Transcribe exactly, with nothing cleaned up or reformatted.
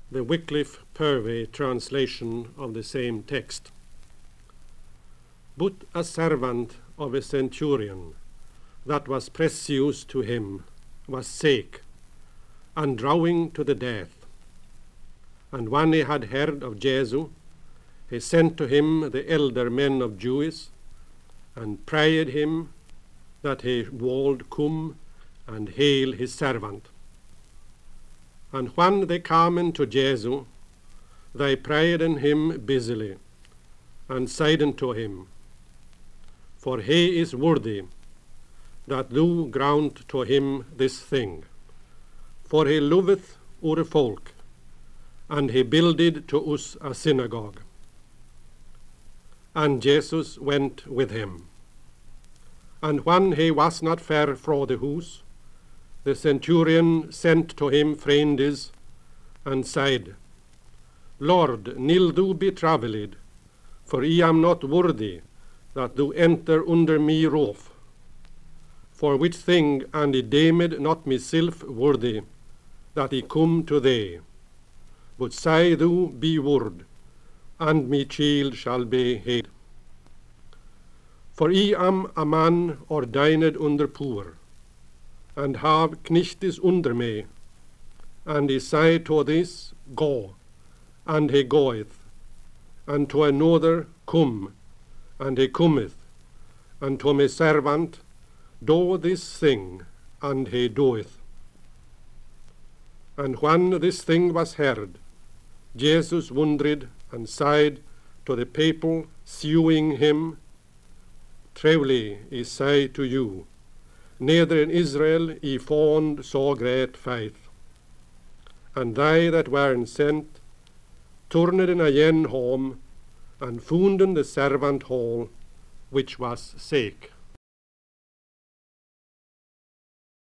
the Wycliffe Purvey translation of the same text. But a servant of a centurion that was precious to him was sick and drawing to the death. And when he had heard of Jesus, he sent to him the elder men of Jews, and prayed him that he would come and heal his servant. And when they came unto Jesus, they prayed in him busily, and said unto him, For he is worthy that thou grant to him this thing, for he loveth our folk, and he builded to us a synagogue. And Jesus went with him. And when he was not far from the house, the centurion sent to him friends, and said, Lord, nill thou be travelled, for I am not worthy that thou enter under me roof. For which thing and I deemed not myself worthy that I come to thee. But say thou be word, and my child shall be hid. For I am a man ordained under poor, and have knechtes under me, and I say to this, Go, and he goeth, and to another, Come, and he cometh, and to my servant, Do this thing, and he doeth. And when this thing was heard, Jesus wondered, and said to the people suing him, Truly I say to you, neither in Israel I found so great faith. And they that were sent turned again home, and founden the servant whole, which was sick.